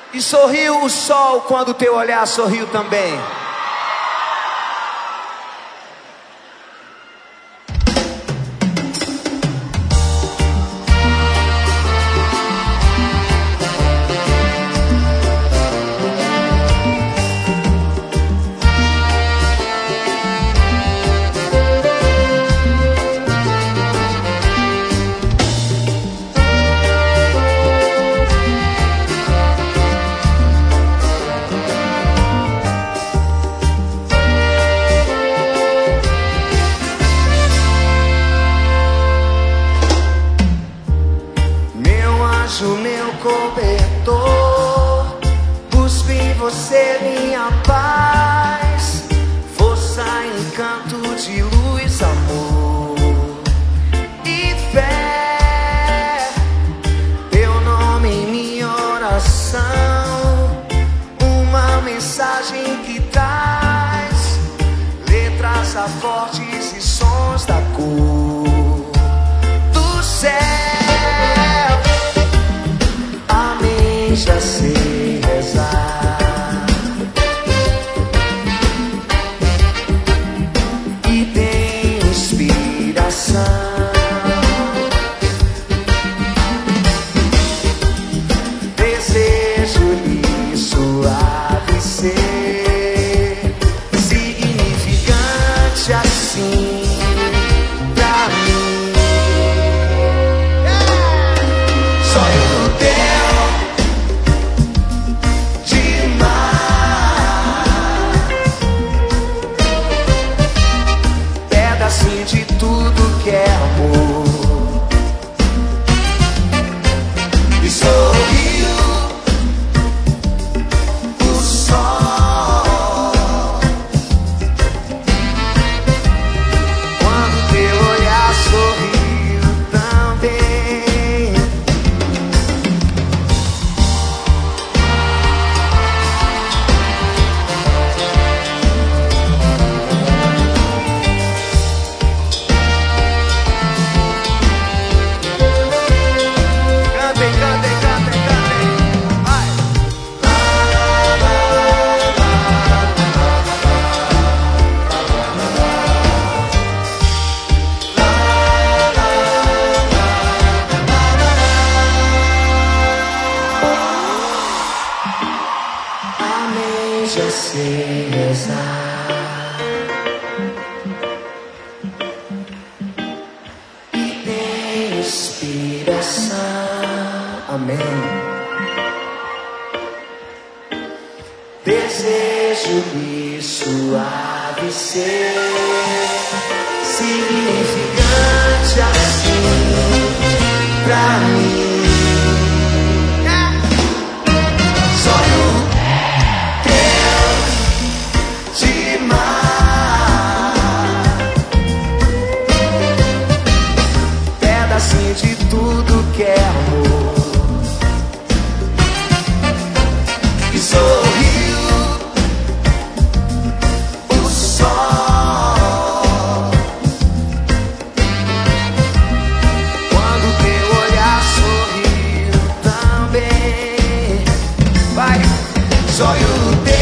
E sorriu o sol quando teu olhar sorriu também. Meu cobertor, busco em você minha paz, força, encanto de luz, amor e fé. Teu nome em minha oração, uma mensagem que traz letras a fortes e sons da cor do céu. Já sei rezar e tem inspiração. Desejo lhe suave ser, significante assim pra mim. Sonho teu. De tudo que é amor. E sorriu o sol quando teu olhar sorriu também. Já sei rezar e tem inspiração. Amém. Desejo lhe suave ser, significante assim pra mim. De tudo que é amor. E sorriu o sol quando teu olhar sorriu também. Vai, sonho teu.